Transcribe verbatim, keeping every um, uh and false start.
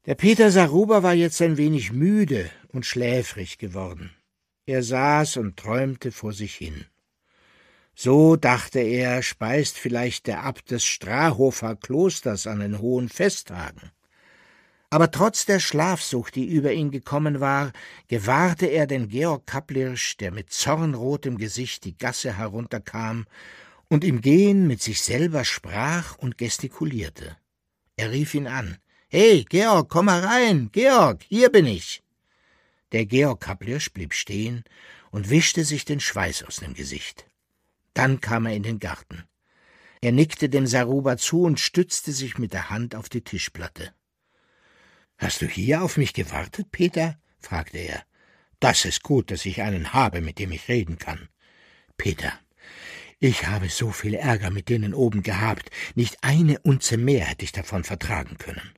Der Peter Saruba war jetzt ein wenig müde und schläfrig geworden. Er saß und träumte vor sich hin. So, dachte er, speist vielleicht der Abt des Strahofer Klosters an den hohen Festtagen. Aber trotz der Schlafsucht, die über ihn gekommen war, gewahrte er den Georg Kaplirsch, der mit zornrotem Gesicht die Gasse herunterkam und im Gehen mit sich selber sprach und gestikulierte. Er rief ihn an. »Hey, Georg, komm herein! Georg, hier bin ich!« Der Georg Kaplirsch blieb stehen und wischte sich den Schweiß aus dem Gesicht. Dann kam er in den Garten. Er nickte dem Saruba zu und stützte sich mit der Hand auf die Tischplatte. »Hast du hier auf mich gewartet, Peter?« fragte er. »Das ist gut, dass ich einen habe, mit dem ich reden kann.« »Peter, ich habe so viel Ärger mit denen oben gehabt, nicht eine Unze mehr hätte ich davon vertragen können.